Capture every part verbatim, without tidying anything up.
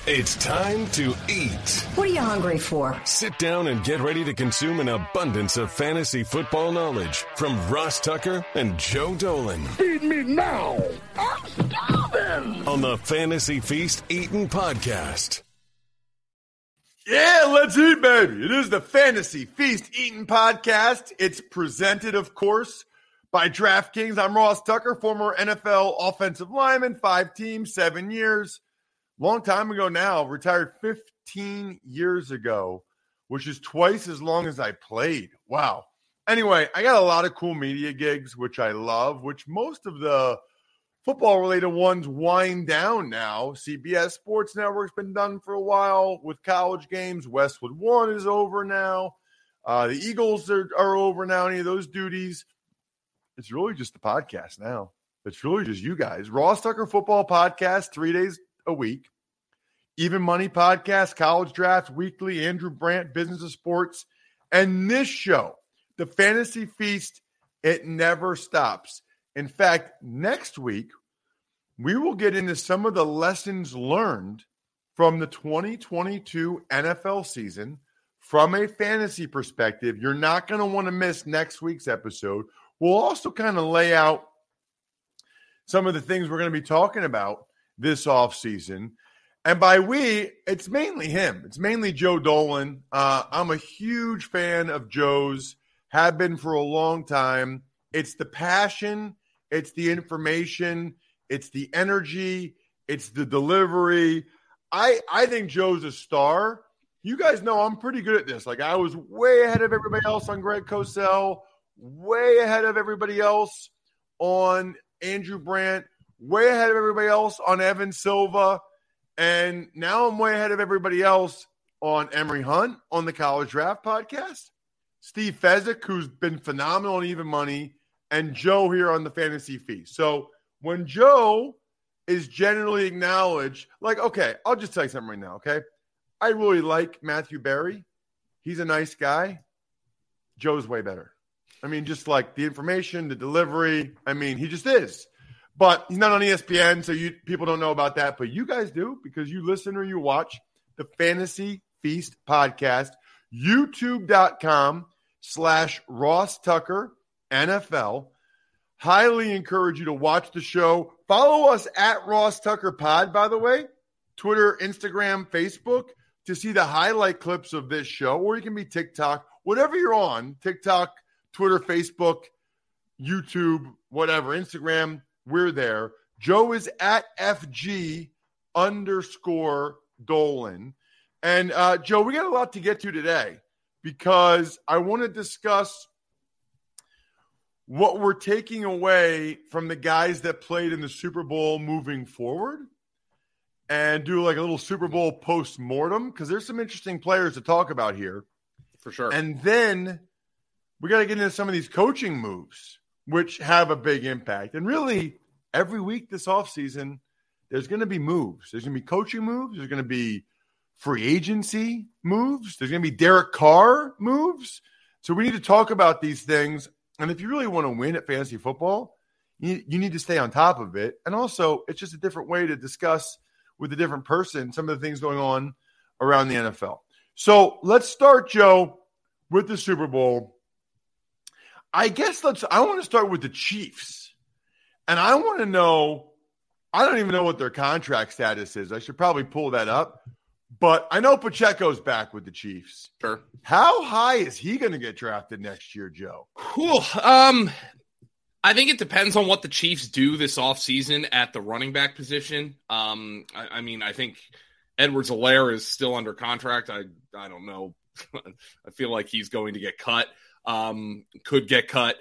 It's time to eat. What are you hungry for? Sit down and get ready to consume an abundance of fantasy football knowledge from Ross Tucker and Joe Dolan. Feed me now. I'm starving. On the Fantasy Feast Eatin' Podcast. Yeah, let's eat, baby. It is the Fantasy Feast Eatin' Podcast. It's presented, of course, by DraftKings. I'm Ross Tucker, former N F L offensive lineman, five teams, seven years. Long time ago now, retired fifteen years ago, which is twice as long as I played. Wow. Anyway, I got a lot of cool media gigs, which I love, which most of the football-related ones wind down now. C B S Sports Network's been done for a while with college games. Westwood One is over now. Uh, the Eagles are, are over now, any of those duties. It's really just the podcast now. It's really just you guys. Ross Tucker Football Podcast, three days a week. Even Money Podcast, College Draft Weekly, Andrew Brandt, Business of Sports. And this show, the Fantasy Feast, it never stops. In fact, next week, we will get into some of the lessons learned from the twenty twenty-two N F L season from a fantasy perspective. You're not going to want to miss next week's episode. We'll also kind of lay out some of the things we're going to be talking about this offseason. And by we, it's mainly him. It's mainly Joe Dolan. Uh, I'm a huge fan of Joe's, have been for a long time. It's the passion. It's the information. It's the energy. It's the delivery. I, I think Joe's a star. You guys know I'm pretty good at this. Like, I was way ahead of everybody else on Greg Cosell, way ahead of everybody else on Andrew Brandt, way ahead of everybody else on Evan Silva. And now I'm way ahead of everybody else on Emery Hunt on the College Draft Podcast, Steve Fezzik, who's been phenomenal on Even Money, and Joe here on the Fantasy Feast. So when Joe is generally acknowledged, like, okay, I'll just tell you something right now, okay? I really like Matthew Berry. He's a nice guy. Joe's way better. I mean, just like the information, the delivery. I mean, he just is. But he's not on E S P N, so you people don't know about that. But you guys do because you listen or you watch the Fantasy Feast podcast, youtube.com slash Ross Tucker NFL. Highly encourage you to watch the show. Follow us at Ross Tucker Pod, by the way, Twitter, Instagram, Facebook, to see the highlight clips of this show. Or you can be TikTok, whatever you're on, TikTok, Twitter, Facebook, YouTube, whatever, Instagram. We're there. Joe is at F G underscore Dolan. And, uh, Joe, we got a lot to get to today because I want to discuss what we're taking away from the guys that played in the Super Bowl moving forward and do like a little Super Bowl post-mortem because there's some interesting players to talk about here. For sure. And then we got to get into some of these coaching moves, which have a big impact. And really, every week this offseason, there's going to be moves. There's going to be coaching moves. There's going to be free agency moves. There's going to be Derek Carr moves. So we need to talk about these things. And if you really want to win at fantasy football, you, you need to stay on top of it. And also, it's just a different way to discuss with a different person some of the things going on around the N F L. So let's start, Joe, with the Super Bowl. I guess let's – I want to start with the Chiefs. And I want to know – I don't even know what their contract status is. I should probably pull that up. But I know Pacheco's back with the Chiefs. Sure. How high is he going to get drafted next year, Joe? Cool. Um, I think it depends on what the Chiefs do this offseason at the running back position. Um, I, I mean, I think Edwards-Helaire is still under contract. I, I don't know. I feel like he's going to get cut. Um, could get cut.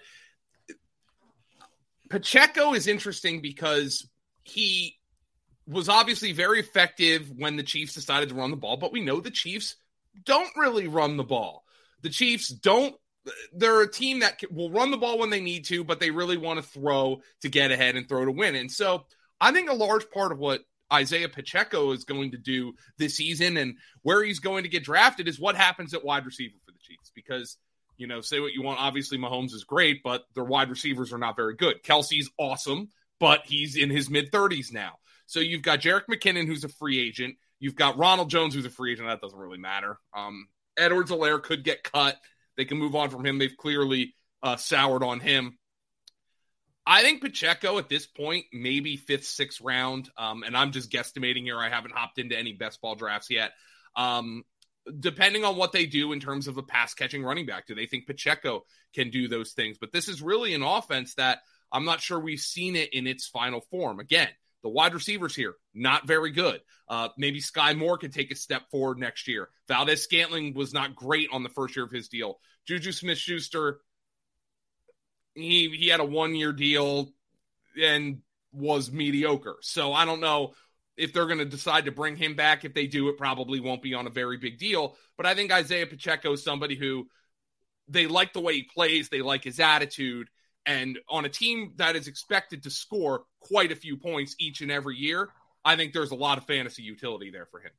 Pacheco is interesting because he was obviously very effective when the Chiefs decided to run the ball, but we know the Chiefs don't really run the ball. The Chiefs don't, they're a team that will run the ball when they need to, but they really want to throw to get ahead and throw to win. And so I think a large part of what Isaiah Pacheco is going to do this season and where he's going to get drafted is what happens at wide receiver for the Chiefs. Because, you know, say what you want, obviously Mahomes is great, but their wide receivers are not very good. Kelsey's awesome, but he's in his mid-thirties now. So you've got Jerick McKinnon, who's a free agent. You've got Ronald Jones, who's a free agent. That doesn't really matter. Um, Edwards-Helaire could get cut. They can move on from him. They've clearly uh, soured on him. I think Pacheco at this point, maybe fifth, sixth round, um, and I'm just guesstimating here. I haven't hopped into any best ball drafts yet. Um, depending on what they do in terms of a pass-catching running back, do they think Pacheco can do those things? But this is really an offense that I'm not sure we've seen it in its final form. Again, the wide receivers here, not very good. Uh, maybe Sky Moore could take a step forward next year. Valdez-Scantling was not great on the first year of his deal. Juju Smith-Schuster, He he had a one-year deal and was mediocre. So I don't know if they're going to decide to bring him back. If they do, it probably won't be on a very big deal. But I think Isaiah Pacheco is somebody who they like the way he plays. They like his attitude. And on a team that is expected to score quite a few points each and every year, I think there's a lot of fantasy utility there for him.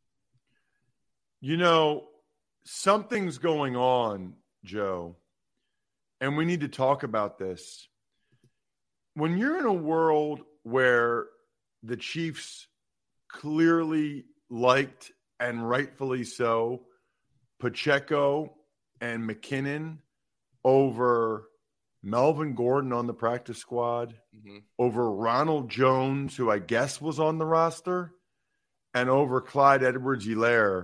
You know, something's going on, Joe. And we need to talk about this. When you're in a world where the Chiefs clearly liked, and rightfully so, Pacheco and McKinnon over Melvin Gordon on the practice squad, mm-hmm. over Ronald Jones, who I guess was on the roster, and over Clyde Edwards-Helaire,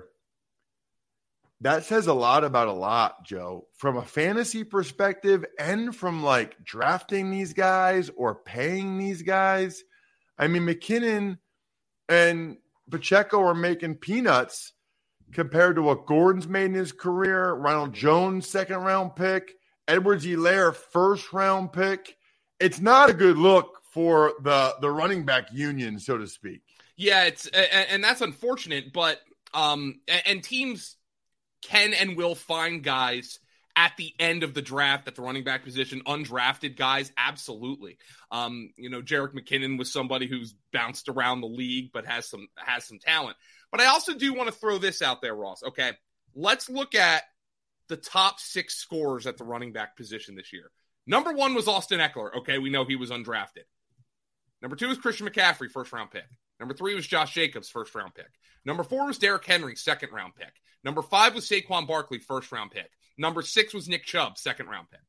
that says a lot about a lot, Joe, from a fantasy perspective and from like drafting these guys or paying these guys. I mean, McKinnon and Pacheco are making peanuts compared to what Gordon's made in his career. Ronald Jones, second round pick. Edwards-Helaire, first round pick. It's not a good look for the, the running back union, so to speak. Yeah, it's and, and that's unfortunate, but um, and, and teams can and will find guys at the end of the draft at the running back position, undrafted guys, absolutely. Um, you know, Jerick McKinnon was somebody who's bounced around the league but has some has some talent. But I also do want to throw this out there, Ross. Okay, let's look at the top six scorers at the running back position this year. Number one was Austin Eckler. Okay, we know he was undrafted. Number two was Christian McCaffrey, first-round pick. Number three was Josh Jacobs, first-round pick. Number four was Derrick Henry, second-round pick. Number five was Saquon Barkley, first-round pick. Number six was Nick Chubb, second-round pick.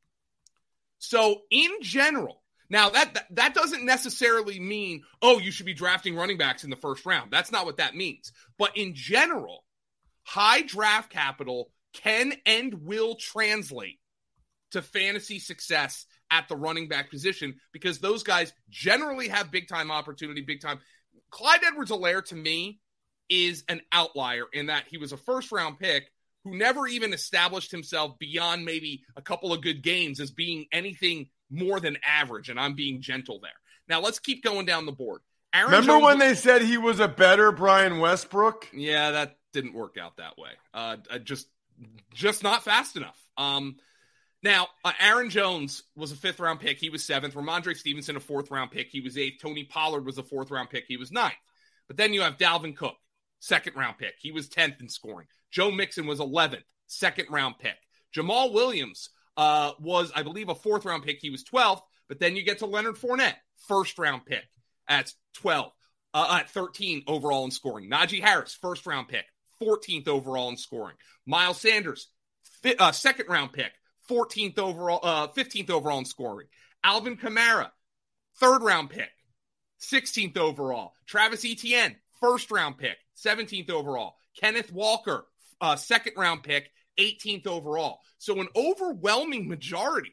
So, in general, now that, that that doesn't necessarily mean, oh, you should be drafting running backs in the first round. That's not what that means. But in general, high draft capital can and will translate to fantasy success at the running back position because those guys generally have big-time opportunity, big-time. Clyde Edwards-Helaire, to me, is an outlier in that he was a first-round pick who never even established himself beyond maybe a couple of good games as being anything more than average, and I'm being gentle there. Now, let's keep going down the board. Aaron Remember Jones when was, they said he was a better Brian Westbrook? Yeah, that didn't work out that way. Uh, just, just not fast enough. Um, now, uh, Aaron Jones was a fifth-round pick. He was seventh. Ramondre Stevenson, a fourth-round pick. He was eighth. Tony Pollard was a fourth-round pick. He was ninth. But then you have Dalvin Cook, second-round pick. He was tenth in scoring. Joe Mixon was eleventh, second-round pick. Jamal Williams uh, was, I believe, a fourth-round pick. He was twelfth. But then you get to Leonard Fournette, first-round pick at twelve, uh, at thirteen overall in scoring. Najee Harris, first-round pick, fourteenth overall in scoring. Miles Sanders, fi- uh, second-round pick, fourteenth overall, uh, fifteenth overall in scoring. Alvin Kamara, third-round pick, sixteenth overall. Travis Etienne, first-round pick, seventeenth overall. Kenneth Walker, uh, second-round pick, eighteenth overall. So an overwhelming majority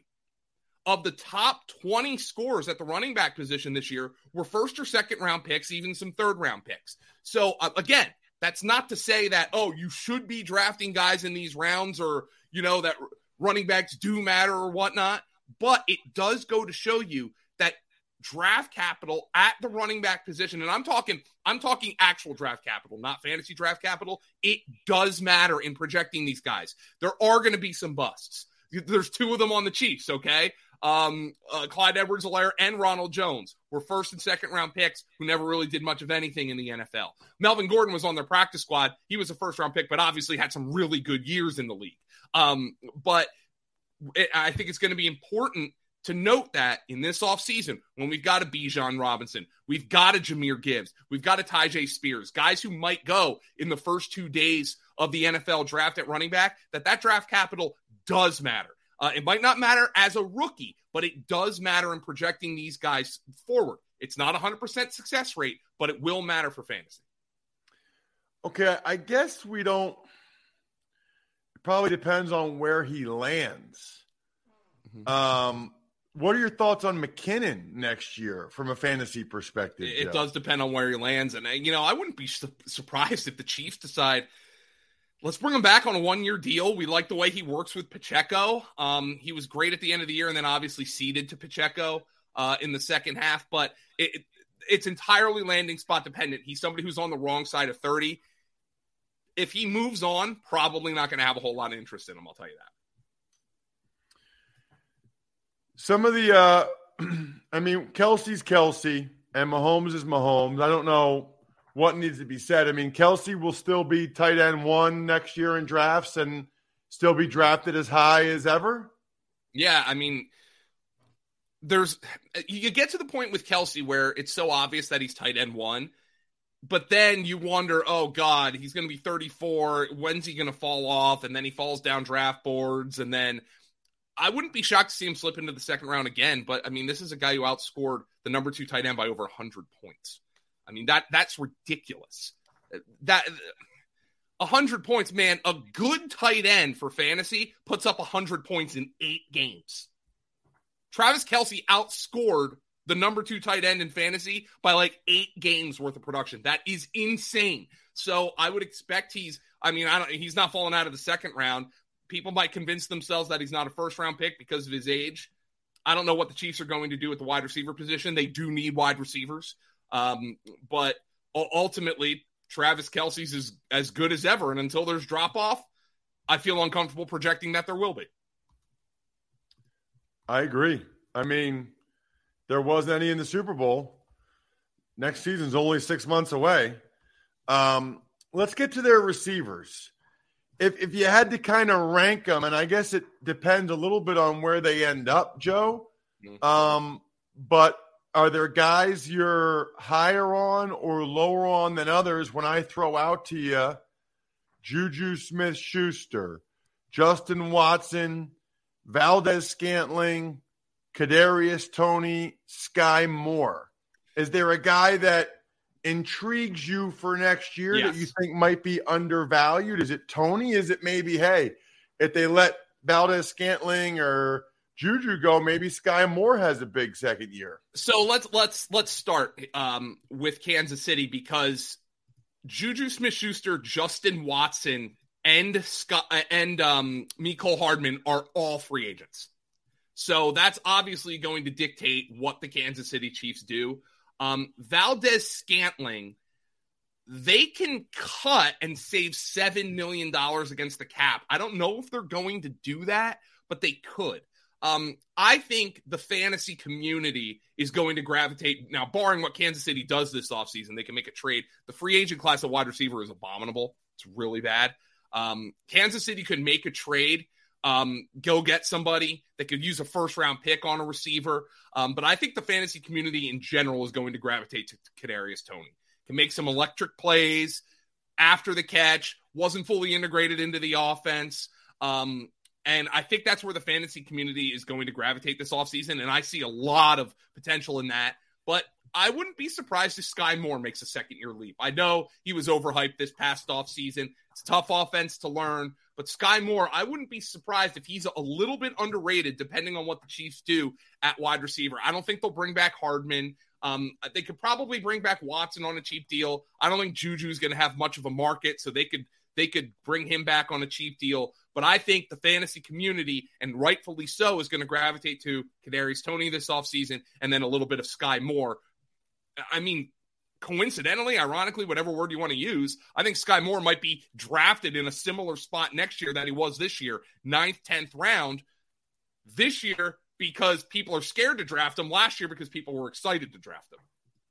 of the top twenty scorers at the running back position this year were first or second-round picks, even some third-round picks. So, uh, again, that's not to say that, oh, you should be drafting guys in these rounds or, you know, that running backs do matter or whatnot. But it does go to show you that draft capital at the running back position, and I'm talking I'm talking actual draft capital, not fantasy draft capital, it does matter in projecting these guys. There are going to be some busts. There's two of them on the Chiefs, okay? Um, uh, Clyde Edwards-Helaire and Ronald Jones were first and second round picks who never really did much of anything in the N F L. Melvin Gordon was on their practice squad. He was a first round pick, but obviously had some really good years in the league. Um, but it, I think it's going to be important to note that in this offseason, when we've got a Bijan Robinson, we've got a Jahmyr Gibbs, we've got a Tyjae Spears, guys who might go in the first two days of the N F L draft at running back, that that draft capital does matter. Uh, it might not matter as a rookie, but it does matter in projecting these guys forward. It's not a one hundred percent success rate, but it will matter for fantasy. Okay, I guess we don't – it probably depends on where he lands. Mm-hmm. Um, what are your thoughts on McKinnon next year from a fantasy perspective? It Joe? does depend on where he lands. And, you know, I wouldn't be su- surprised if the Chiefs decide – let's bring him back on a one-year deal. We like the way he works with Pacheco. Um, he was great at the end of the year and then obviously ceded to Pacheco uh, in the second half. But it, it, it's entirely landing spot dependent. He's somebody who's on the wrong side of thirty. If he moves on, probably not going to have a whole lot of interest in him, I'll tell you that. Some of the uh, – I mean, Kelsey's Kelsey and Mahomes is Mahomes. I don't know what needs to be said. I mean, Kelsey will still be tight end one next year in drafts and still be drafted as high as ever? Yeah, I mean, there's you get to the point with Kelsey where it's so obvious that he's tight end one, but then you wonder, oh, God, he's going to be thirty-four. When's he going to fall off? And then he falls down draft boards. And then I wouldn't be shocked to see him slip into the second round again. But, I mean, this is a guy who outscored the number two tight end by over one hundred points. I mean, that that's ridiculous. That one hundred points, man, a good tight end for fantasy puts up one hundred points in eight games. Travis Kelce outscored the number two tight end in fantasy by like eight games worth of production. That is insane. So I would expect he's, I mean, I don't, he's not falling out of the second round. People might convince themselves that he's not a first round pick because of his age. I don't know what the Chiefs are going to do at the wide receiver position. They do need wide receivers. Um, but ultimately, Travis Kelce's is as good as ever. And until there's drop off, I feel uncomfortable projecting that there will be. I agree. I mean, there wasn't any in the Super Bowl. Next season's only six months away. Um, let's get to their receivers. If if you had to kind of rank them, and I guess it depends a little bit on where they end up, Joe. Um, but are there guys you're higher on or lower on than others when I throw out to you Juju Smith-Schuster, Justin Watson, Valdez-Scantling, Kadarius Toney, Sky Moore? Is there a guy that intrigues you for next year yes. that you think might be undervalued? Is it Toney? Is it maybe, hey, if they let Valdez-Scantling or Juju go, maybe Sky Moore has a big second year? So let's let's let's start um, with Kansas City, because Juju Smith-Schuster, Justin Watson, and Scott and um, Mecole Hardman are all free agents. So that's obviously going to dictate what the Kansas City Chiefs do. Um, Valdez-Scantling, they can cut and save seven million dollars against the cap. I don't know if they're going to do that, but they could. Um, I think the fantasy community is going to gravitate. Now, barring what Kansas City does this offseason, they can make a trade. The free agent class of wide receiver is abominable. It's really bad. Um, Kansas City could make a trade, um, go get somebody that could use a first-round pick on a receiver. Um, but I think the fantasy community in general is going to gravitate to, to Kadarius Toney. Can make some electric plays after the catch, wasn't fully integrated into the offense. Um, and I think that's where the fantasy community is going to gravitate this offseason, and I see a lot of potential in that. But I wouldn't be surprised if Sky Moore makes a second-year leap. I know he was overhyped this past offseason. It's a tough offense to learn. But Sky Moore, I wouldn't be surprised if he's a little bit underrated depending on what the Chiefs do at wide receiver. I don't think they'll bring back Hardman. Um, they could probably bring back Watson on a cheap deal. I don't think Juju's going to have much of a market, so they could they could bring him back on a cheap deal. But I think the fantasy community, and rightfully so, is going to gravitate to Kadarius Toney this offseason and then a little bit of Sky Moore. I mean, coincidentally, ironically, whatever word you want to use, I think Sky Moore might be drafted in a similar spot next year that he was this year, ninth, tenth round. This year, because people are scared to draft him. Last year, because people were excited to draft him.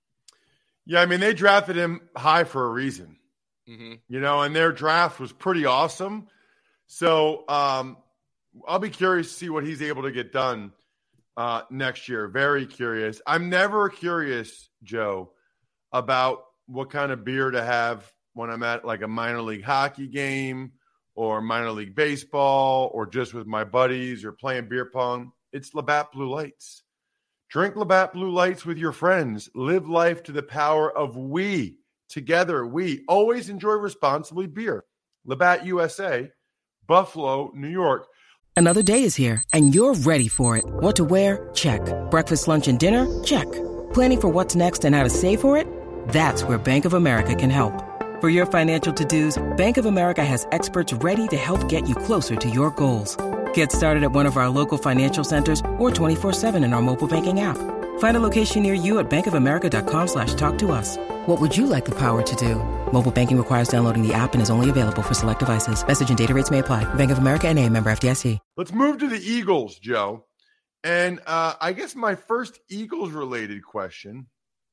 Yeah, I mean, they drafted him high for a reason. Mm-hmm. You know, and their draft was pretty awesome. So um, I'll be curious to see what he's able to get done uh, next year. Very curious. I'm never curious, Joe, about what kind of beer to have when I'm at like a minor league hockey game or minor league baseball or just with my buddies or playing beer pong. It's Labatt Blue Lights. Drink Labatt Blue Lights with your friends. Live life to the power of we. Together, we always enjoy responsibly beer. Labatt U S A, Buffalo, New York. Another day is here, and you're ready for it. What to wear? Check. Breakfast, lunch, and dinner? Check. Planning for what's next and how to save for it? That's where Bank of America can help. For your financial to-dos, Bank of America has experts ready to help get you closer to your goals. Get started at one of our local financial centers or twenty-four seven in our mobile banking app. Find a location near you at bankofamerica.com slash talk to us. What would you like the power to do? Mobile banking requires downloading the app and is only available for select devices. Message and data rates may apply. Bank of America N A, member F D I C. Let's move to the Eagles, Joe. And uh, I guess my first Eagles-related question,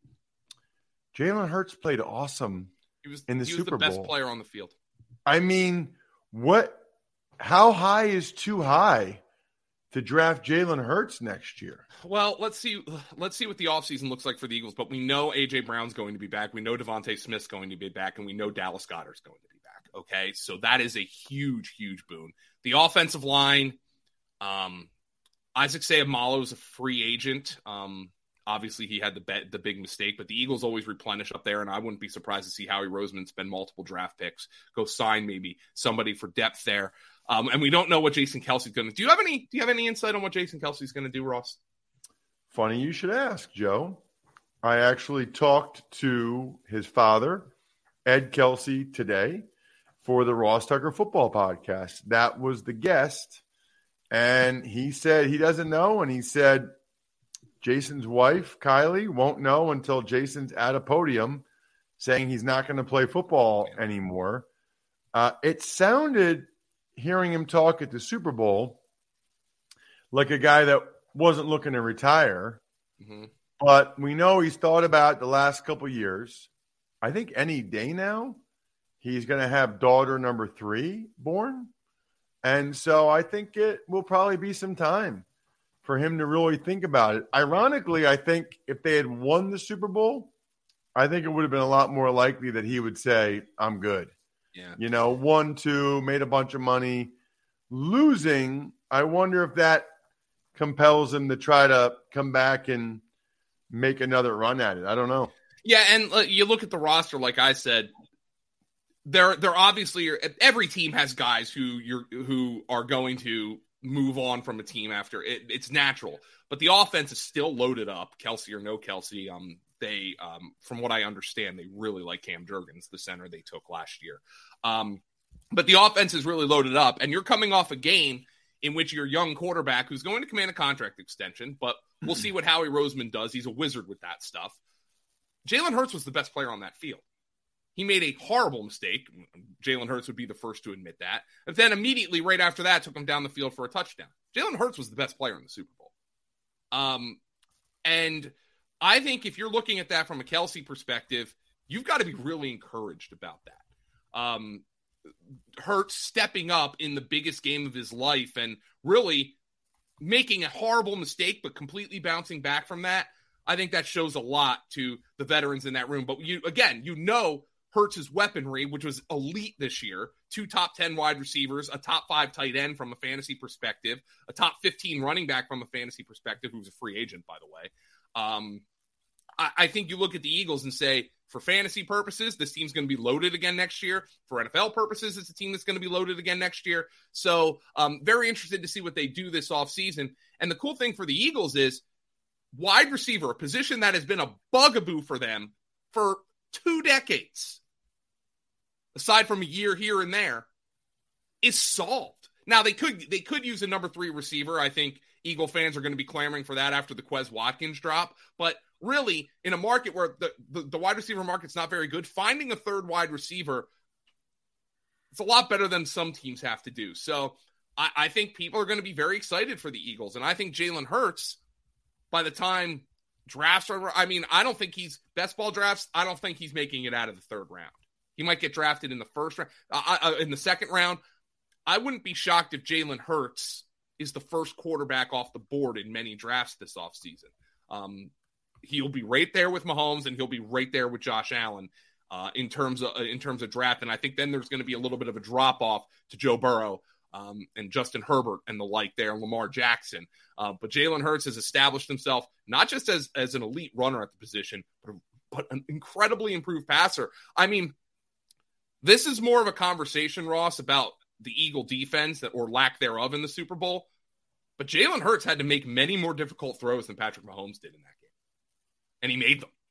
Jalen Hurts played awesome he was, in the he Super was the Bowl. best player on the field. I mean, what? How high is too high to draft Jalen Hurts next year? Well, let's see. Let's see what the offseason looks like for the Eagles. But we know A J Brown's going to be back. We know Devontae Smith's going to be back, and we know Dallas Goedert's going to be back. Okay, so that is a huge, huge boon. The offensive line, um, Isaac Seumalo is a free agent. Um, obviously, he had the bet, the big mistake, but the Eagles always replenish up there, and I wouldn't be surprised to see Howie Roseman spend multiple draft picks, go sign maybe somebody for depth there. Um, and we don't know what Jason Kelce's going to do. Do you have any? Do you have any insight on what Jason Kelce's going to do, Ross? Funny you should ask, Joe. I actually talked to his father, Ed Kelce, today for the Ross Tucker Football Podcast. That was the guest, and he said he doesn't know, and he said Jason's wife, Kylie, won't know until Jason's at a podium saying he's not going to play football anymore. Uh, it sounded, hearing him talk at the Super Bowl, like a guy that wasn't looking to retire. Mm-hmm. But we know he's thought about it the last couple of years. I think any day now, he's going to have daughter number three born. And so I think it will probably be some time for him to really think about it. Ironically, I think if they had won the Super Bowl, I think it would have been a lot more likely that he would say, I'm good. Yeah. You know, won, two, made a bunch of money. Losing, I wonder if that compels him to try to come back and make another run at it. I don't know. Yeah, and uh, you look at the roster, like I said, they're they're obviously every team has guys who you're who are going to move on from a team after it, it's natural. But the offense is still loaded up, Kelce or no Kelce. Um, they, um, from what I understand, they really like Cam Jurgens, the center they took last year. Um, but the offense is really loaded up, and you're coming off a game in which your young quarterback, who's going to command a contract extension, but we'll see what Howie Roseman does. He's a wizard with that stuff. Jalen Hurts was the best player on that field. He made a horrible mistake. Jalen Hurts would be the first to admit that. And then immediately right after that, took him down the field for a touchdown. Jalen Hurts was the best player in the Super Bowl. Um, and I think if you're looking at that from a Kelce perspective, you've got to be really encouraged about that. Um, Hurts stepping up in the biggest game of his life and really making a horrible mistake, but completely bouncing back from that. I think that shows a lot to the veterans in that room. But you, again, you know, Hurts' weaponry, which was elite this year, two top ten wide receivers, a top five tight end from a fantasy perspective, a top fifteen running back from a fantasy perspective, who's a free agent, by the way. Um, I, I think you look at the Eagles and say, for fantasy purposes, this team's going to be loaded again next year. For N F L purposes, it's a team that's going to be loaded again next year. So um, very interested to see what they do this offseason. And the cool thing for the Eagles is wide receiver, a position that has been a bugaboo for them for two decades, aside from a year here and there, is solved. Now, they could they could use a number three receiver. I think Eagle fans are going to be clamoring for that after the Quez Watkins drop. But really, in a market where the, the, the wide receiver market's not very good, finding a third wide receiver, it's a lot better than some teams have to do. So I, I think people are going to be very excited for the Eagles. And I think Jalen Hurts, by the time drafts are, I mean, I don't think he's, best ball drafts, I don't think he's making it out of the third round. He might get drafted in the first round, uh, uh, in the second round. I wouldn't be shocked if Jalen Hurts is the first quarterback off the board in many drafts this offseason. Um, he'll be right there with Mahomes, and he'll be right there with Josh Allen uh, in terms of in terms of draft. And I think then there's going to be a little bit of a drop off to Joe Burrow um, and Justin Herbert and the like there, and Lamar Jackson. Uh, but Jalen Hurts has established himself not just as as an elite runner at the position, but, but an incredibly improved passer. I mean, this is more of a conversation, Ross, about the Eagle defense that or lack thereof in the Super Bowl. But Jalen Hurts had to make many more difficult throws than Patrick Mahomes did in that game. And he made them.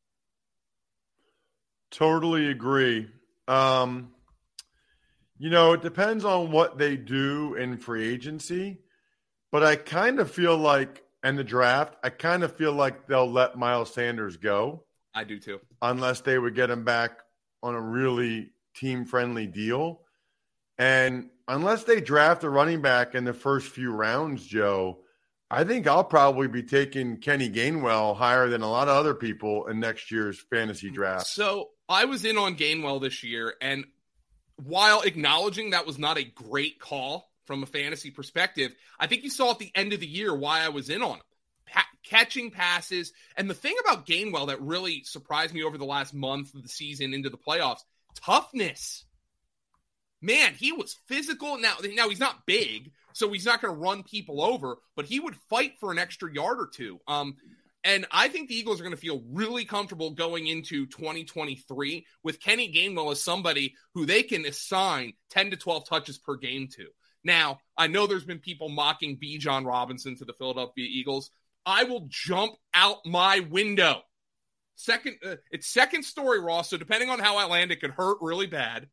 Totally agree. Um, you know, it depends on what they do in free agency. But I kind of feel like, and the draft, I kind of feel like they'll let Miles Sanders go. I do too. Unless they would get him back on a really team-friendly deal. And unless they draft a running back in the first few rounds, Joe, I think I'll probably be taking Kenny Gainwell higher than a lot of other people in next year's fantasy draft. So I was in on Gainwell this year, and while acknowledging that was not a great call from a fantasy perspective, I think you saw at the end of the year why I was in on him. Pa- catching passes. And the thing about Gainwell that really surprised me over the last month of the season into the playoffs, toughness. Man, he was physical. Now, now he's not big, so he's not going to run people over, but he would fight for an extra yard or two. Um, and I think the Eagles are going to feel really comfortable going into twenty twenty-three with Kenny Gainwell as somebody who they can assign ten to twelve touches per game to. Now, I know there's been people mocking Bijan Robinson to the Philadelphia Eagles. I will jump out my window. Second, uh, it's second story, Ross, so depending on how I land, it could hurt really bad.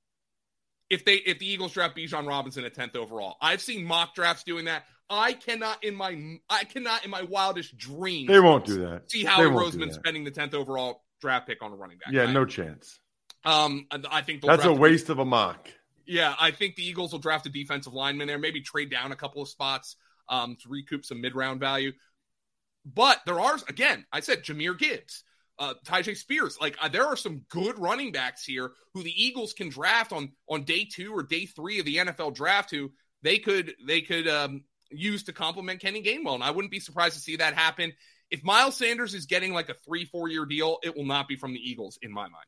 If they if the Eagles draft Bijan Robinson at tenth overall. I've seen mock drafts doing that. I cannot in my I cannot in my wildest dreams. They won't do that. See Howie Roseman spending the tenth overall draft pick on a running back. Yeah, right? No chance. Um, I think that's a waste of a mock. Yeah, I think the Eagles will draft a defensive lineman there, maybe trade down a couple of spots um, to recoup some mid-round value. But there are, again, I said Jahmyr Gibbs. Uh, Tyjae Spears, like uh, there are some good running backs here who the Eagles can draft on on day two or day three of the N F L draft who they could they could um, use to complement Kenny Gainwell, and I wouldn't be surprised to see that happen. If Miles Sanders is getting like a three four year deal, it will not be from the Eagles in my mind.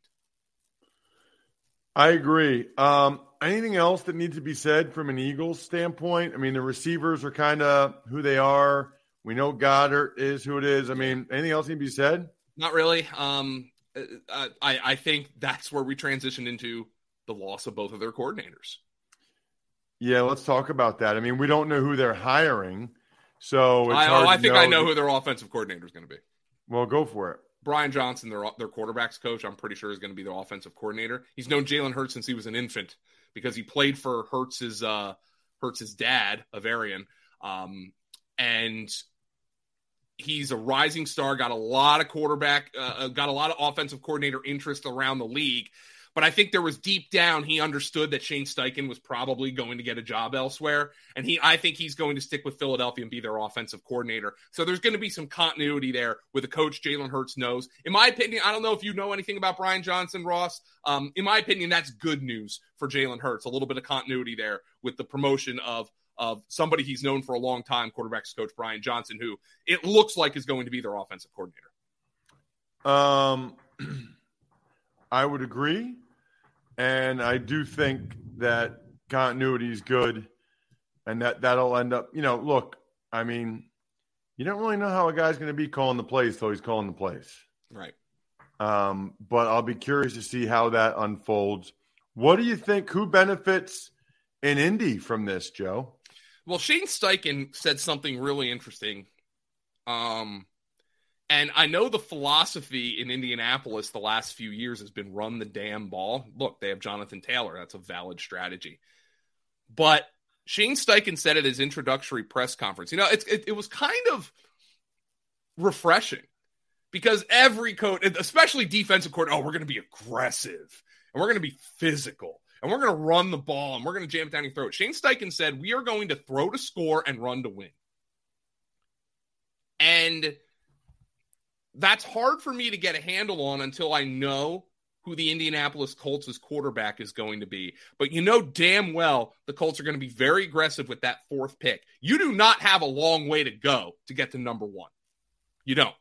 I agree. Um, anything else that needs to be said from an Eagles standpoint? I mean, the receivers are kind of who they are. We know Goddard is who it is. I mean, anything else need to be said? Not really. Um, I, I think that's where we transitioned into the loss of both of their coordinators. Yeah, let's talk about that. I mean, we don't know who they're hiring, so it's I, hard I to think know I know who their offensive coordinator is going to be. Well, go for it. Brian Johnson, their their quarterbacks coach, I'm pretty sure is going to be their offensive coordinator. He's known Jalen Hurts since he was an infant because he played for Hurts's uh, Hurts's dad, Averian, um, and he's a rising star, got a lot of quarterback, uh, got a lot of offensive coordinator interest around the league. But I think there was deep down, he understood that Shane Steichen was probably going to get a job elsewhere. And he, I think he's going to stick with Philadelphia and be their offensive coordinator. So there's going to be some continuity there with a coach Jalen Hurts knows. In my opinion, I don't know if you know anything about Brian Johnson, Ross. Um, in my opinion, that's good news for Jalen Hurts. A little bit of continuity there with the promotion of of somebody he's known for a long time, quarterbacks coach Brian Johnson, who it looks like is going to be their offensive coordinator. Um, I would agree. And I do think that continuity is good and that that'll end up, you know, look, I mean, you don't really know how a guy's going to be calling the plays till he's calling the plays. Right. Um, but I'll be curious to see how that unfolds. What do you think? Who benefits in Indy from this, Joe? Well, Shane Steichen said something really interesting. Um, and I know the philosophy in Indianapolis the last few years has been run the damn ball. Look, they have Jonathan Taylor. That's a valid strategy. But Shane Steichen said at his introductory press conference, you know, it's, it, it was kind of refreshing because every coach, especially defensive coordinator, oh, we're going to be aggressive and we're going to be physical. And we're going to run the ball, and we're going to jam it down your throat. Shane Steichen said, we are going to throw to score and run to win. And that's hard for me to get a handle on until I know who the Indianapolis Colts' quarterback is going to be, but you know damn well the Colts are going to be very aggressive with that fourth pick. You do not have a long way to go to get to number one. You don't.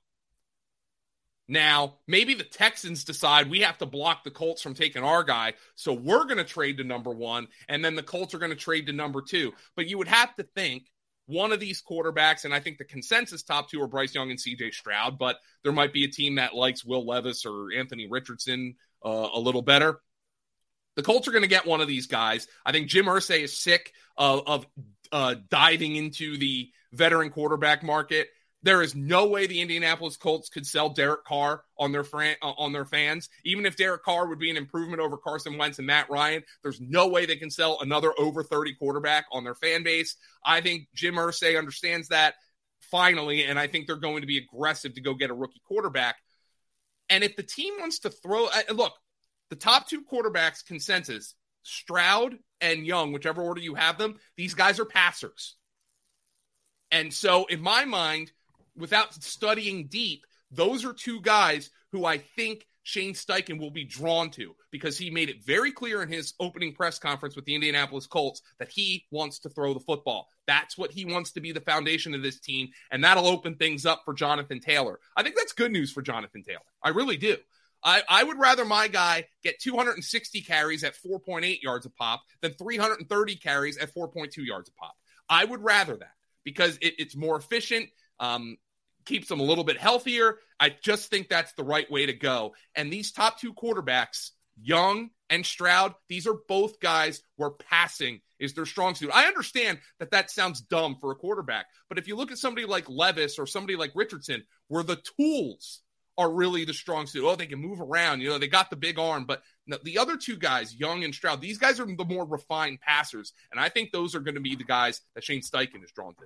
Now, maybe the Texans decide we have to block the Colts from taking our guy, so we're going to trade to number one, and then the Colts are going to trade to number two. But you would have to think one of these quarterbacks, and I think the consensus top two are Bryce Young and C J Stroud, but there might be a team that likes Will Levis or Anthony Richardson uh, a little better. The Colts are going to get one of these guys. I think Jim Irsay is sick of, of uh, diving into the veteran quarterback market. There is no way the Indianapolis Colts could sell Derek Carr on their fran- on their fans. Even if Derek Carr would be an improvement over Carson Wentz and Matt Ryan, there's no way they can sell another over thirty quarterback on their fan base. I think Jim Irsay understands that finally, and I think they're going to be aggressive to go get a rookie quarterback. And if the team wants to throw – look, the top two quarterbacks consensus, Stroud and Young, whichever order you have them, these guys are passers. And so in my mind – without studying deep, those are two guys who I think Shane Steichen will be drawn to because he made it very clear in his opening press conference with the Indianapolis Colts that he wants to throw the football. That's what he wants to be the foundation of this team, and that'll open things up for Jonathan Taylor. I think that's good news for Jonathan Taylor. I really do. I, I would rather my guy get two hundred sixty carries at four point eight yards a pop than three hundred thirty carries at four point two yards a pop. I would rather that because it, it's more efficient. Um, keeps them a little bit healthier. I just think that's the right way to go. And these top two quarterbacks, Young and Stroud, these are both guys where passing is their strong suit. I understand that that sounds dumb for a quarterback, but if you look at somebody like Levis or somebody like Richardson, where the tools are really the strong suit. Oh, they can move around. You know, they got the big arm, but the other two guys, Young and Stroud, these guys are the more refined passers. And I think those are going to be the guys that Shane Steichen is drawn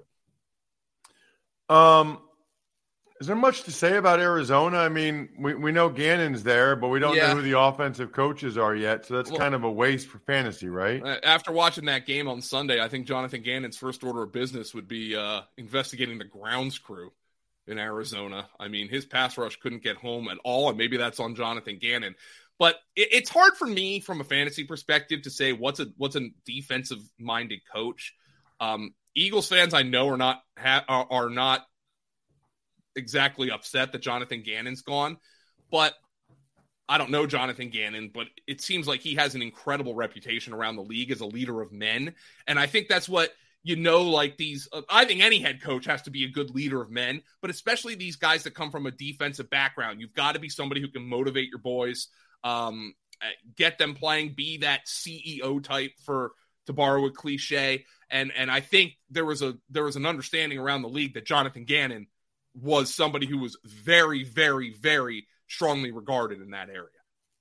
to. Um, Is there much to say about Arizona? I mean, we, we know Gannon's there, but we don't yeah. know who the offensive coaches are yet. So that's well, kind of a waste for fantasy, right? After watching that game on Sunday, I think Jonathan Gannon's first order of business would be uh, investigating the grounds crew in Arizona. I mean, his pass rush couldn't get home at all, and maybe that's on Jonathan Gannon. But it, it's hard for me from a fantasy perspective to say what's a what's a defensive-minded coach. Um, Eagles fans I know are not ha- are, are not – exactly upset that Jonathan Gannon's gone, but I don't know Jonathan Gannon, but it seems like he has an incredible reputation around the league as a leader of men. And I think that's what, you know, like these, uh, I think any head coach has to be a good leader of men, but especially these guys that come from a defensive background. You've got to be somebody who can motivate your boys, um, get them playing, be that C E O type for, to borrow a cliche. And, and I think there was a, there was an understanding around the league that Jonathan Gannon was somebody who was very, very, very strongly regarded in that area.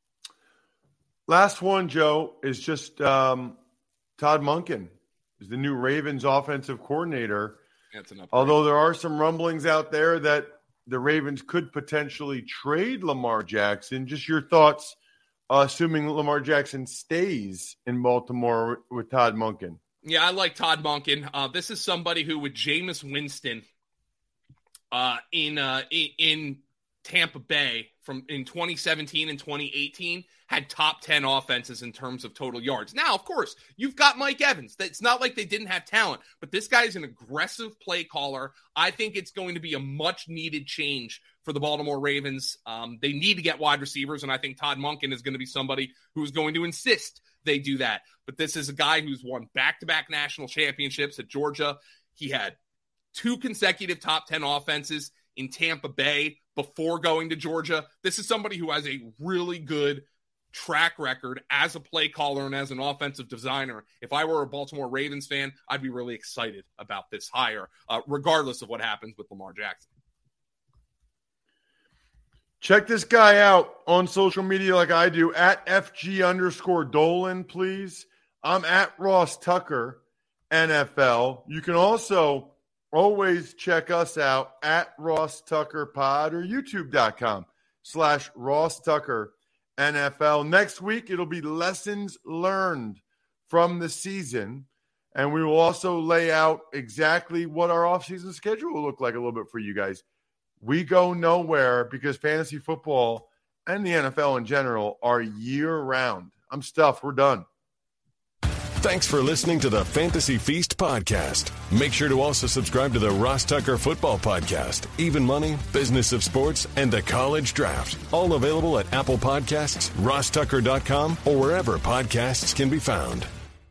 Last one, Joe, is just um, Todd Monken is the new Ravens offensive coordinator. That's enough. Although there are some rumblings out there that the Ravens could potentially trade Lamar Jackson. Just your thoughts, uh, assuming Lamar Jackson stays in Baltimore with Todd Monken. Yeah, I like Todd Monken. Uh, this is somebody who, with Jameis Winston, Uh, in uh, in Tampa Bay from in twenty seventeen and twenty eighteen had top ten offenses in terms of total yards. Now, of course, you've got Mike Evans. It's not like they didn't have talent, but this guy is an aggressive play caller. I think it's going to be a much needed change for the Baltimore Ravens. Um, they need to get wide receivers, and I think Todd Monken is going to be somebody who's going to insist they do that. But this is a guy who's won back-to-back national championships at Georgia. He had two consecutive top ten offenses in Tampa Bay before going to Georgia. This is somebody who has a really good track record as a play caller and as an offensive designer. If I were a Baltimore Ravens fan, I'd be really excited about this hire, uh, regardless of what happens with Lamar Jackson. Check this guy out on social media like I do, at F G underscore Dolan, please. I'm at Ross Tucker, N F L. You can also always check us out at Ross Tucker Pod or YouTube.com slash Ross Tucker N F L. Next week, it'll be lessons learned from the season. And we will also lay out exactly what our offseason schedule will look like a little bit for you guys. We go nowhere because fantasy football and the N F L in general are year-round. I'm stuffed. We're done. Thanks for listening to the Fantasy Feast podcast. Make sure to also subscribe to the Ross Tucker Football Podcast, Even Money, Business of Sports, and the College Draft. All available at Apple Podcasts, ross tucker dot com, or wherever podcasts can be found.